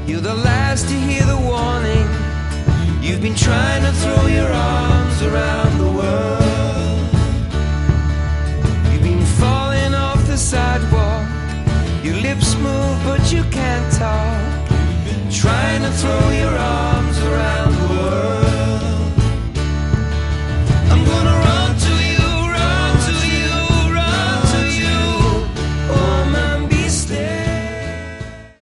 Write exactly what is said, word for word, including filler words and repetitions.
You're the last to hear the warning. You've been trying to throw your arms around the world. You've been falling off the sidewalk. Your lips move but you can't talk. Trying to throw your arms